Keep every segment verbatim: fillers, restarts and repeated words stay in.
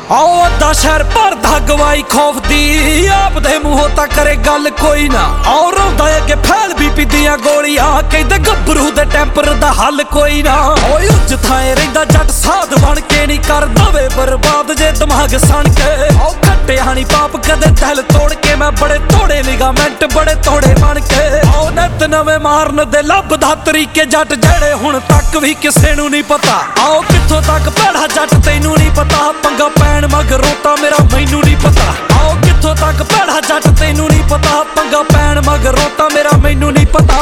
आओ अद्धा शहर भरदा गवाई खौफ दी, आप दे मूंहों तां करे गल कोई ना। और रोंदा अगे फैल बीपी दियां गोलियां, कहंदे गब्बरू दे टैंपर दा हल कोई ना। ओए उज थाए रहिंदा जट साध बन के नी कर दवे बर्बाद जे दिमाग सण के। ओ खट्टे हानी पाप कदे दिल तोड़ के, मैं बड़े तोड़े लिगामेंट बड़े तोड़े बन के। ओ नित नवे मारन दे लभदा तरीके जट जेड़े हुण तक भी किसे नू नहीं पता। आओ कित्थों तक भैड़ा जट तैनू नहीं पता, पंगा पैण मगरों तां मेरा मैनू नहीं पता। आओ कित्थों तक भैड़ा जट तैनू नहीं पता, पंगा पैण मगरों तां मेरा मैनू नहीं पता।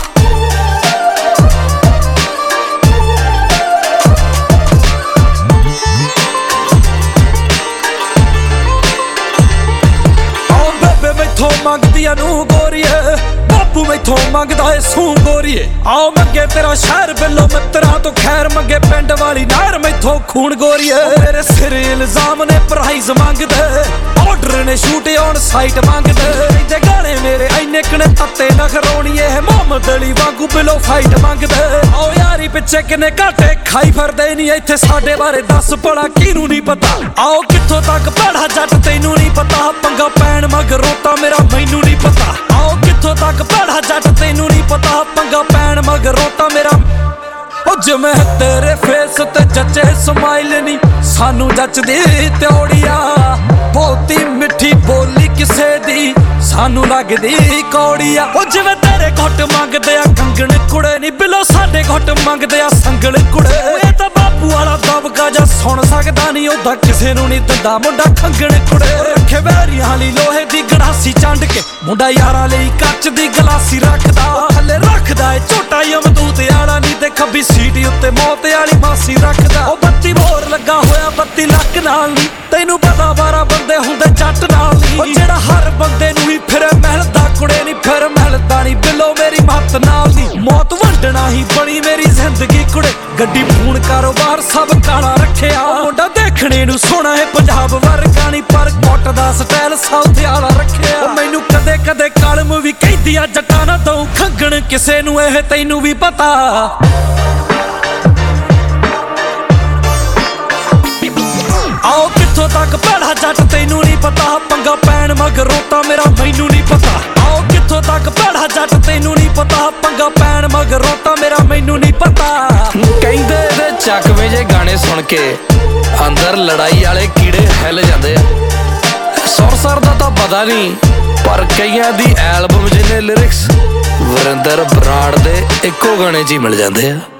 मैथों मंगदिया नू गोरीए, बापू मैथों मंगदा है सू गोरीए। आओ मंगे तेरा शहर बिलो मित्रा तो खैर, मंगे पिंड वाली नहर मैथों खून गोरीए। मेरे सिर इल्जाम ने प्राइज मंगदे, ऑर्डर ने शूट ऑन साइट मंगदे। इहदे गाने मेरे इन्ने कने तत्ते नखरोणीए, मोहम्मद अली वांगू बिलो फाइट मंगदे। आओ यारी पिछे किने घाटे खाई फिरदे नी, इत्थे साडे बारे दस भला किनू नहीं पता। आओ कित्थों तक भैड़ा जट तैनू नहीं पता, पंगा पैण मगरों तां मेरा मैनू नहीं पता। आओ कित्थों तक भैड़ा जट तैनू नहीं पता, पंगा पैण मगरों तां मेरा। ओ जिवें तेरे फेस ते जचे स्माइल नी, सानू जचदी त्योड़िया। बहुती मिठी बोली किसे दी, सानू लगदी कौड़िया। ओ जिवें तेरे घुट मंगदे आ कंगण कुड़े नी, बिलो साडे घुट मंगदे आ संगल कुड़े। ये तां बापू वाला दबका जा सुन सकदा नी, ओदा किसे नू नहीं दिंदा मुंडा खंगण कुड़े। रखे वैरियां ली लोहे दी गड़ासी चंड के, मुंडा यारां लई कच दी गलासी रखदा। थल्ले रखदा ए झोटा यमदूत आला नी, ते खब्बी सीट उत्ते मौत आली मासी रखदा। ओ बत्ती बोर लगा होया बत्ती लक नाल नी, तैनू पता बारह बंदे हुंदे जट नाल नी। ओ जेड़ा हर बंदे नू ही फिर महलदा कुड़े नी, फिर महलदा नी बिलो मेरी मत नाल नी। मौत वंडना ही बनी मेरी जिंदगी कुड़े, गड्डी फोन कारोबार सब काला रखिया। मुंडा देखने नू सोहना है पंजाब वर्गा नी, पर कोट दा स्टाइल साउथ आला रखिया। ओ मैनू कदे कदे कलम भी कहदी आ जट्टां ना दऊं खंगण किसे नू, एह तैनू भी पता। आओ कित्थों तक भैड़ा जट तैनू नहीं पता, पंगा पैण मगरों तां मेरा मैनू नहीं पता। आओ कित्थों तक भैड़ा जट तैनू नहीं पता, पंगा पैण मगरों तां मेरा मैनू नहीं पता। कहंदे इहदे चकवे जे गाने सुन के अंदर लड़ाई वाले कीड़े हिल जांदे आ। सुर सर दा तां पता नहीं, पर कईयां दी एल्बम जिन्ने लिरिक्स वरिंदर बराड़ दे इक्को गाने च ही मिल जांदे आ।